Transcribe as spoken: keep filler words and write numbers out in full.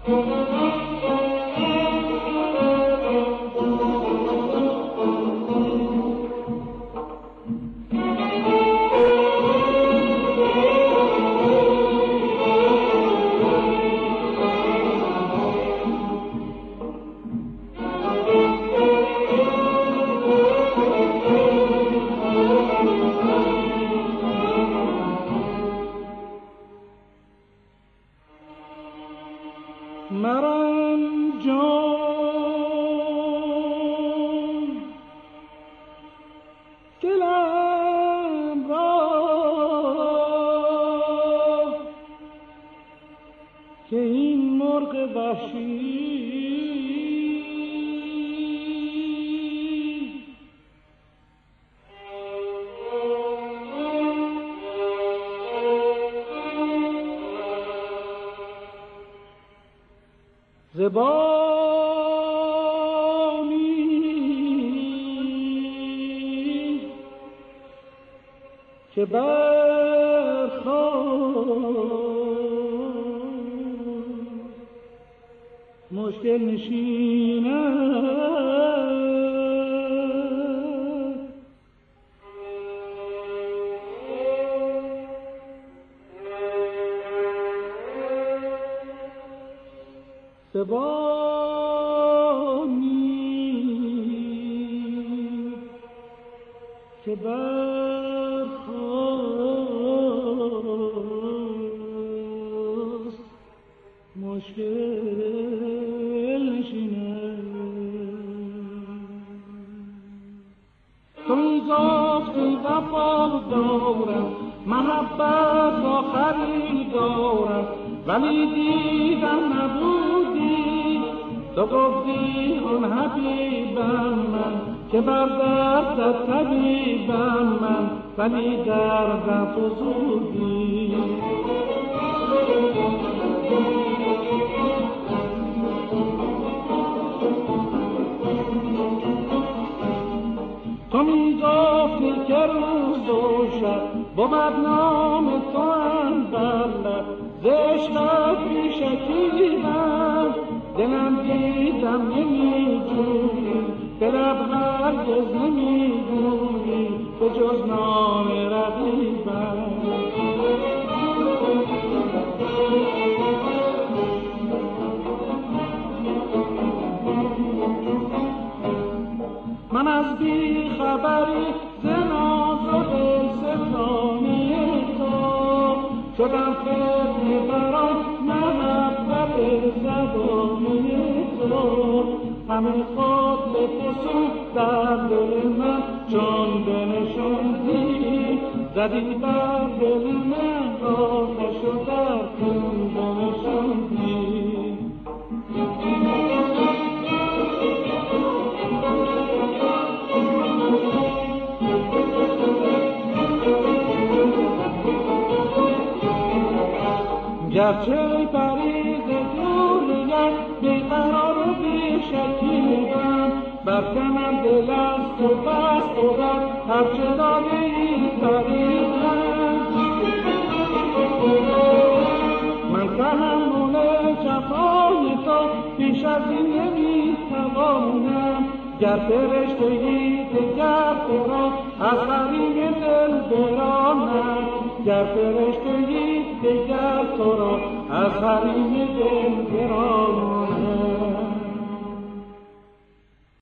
زبانی که برخواست مشکل نشیند، زبانی که برخواست مشکل نشیند. تو میگفتی وفا دارم، محبت آخری دارم، ولی دیدم نبودی. تو گفتی اون حبیبم من که بر دستت طبیبم من، ولی دردم فزودی. تو میگفتی که روز و شب بود نام تو اندر لب، ز عشقت بیشکیبم دلم دیدم نمیجویی، به لب هرگز نمیگویی به جز نام رقیبم. من از بی خبری ز ناز و دلستانی تو شدم فتنه بران محبت زبانی تو. همه خود به فسوق در دل من چون بنشوندی، زدی بر دل من آتش و در خون بنشوندی. گرچه پریز جولیت بیقرار و بیشکیبم، برکنم دل از تو بست و بست هرچه داری پریزم. من تحمل جفای تو بیش از این نمیتوانم، گر فرشتگی دگر تو را از حریم دل برانم، گر فرشتگی دگر تو را از حریم دل برانم.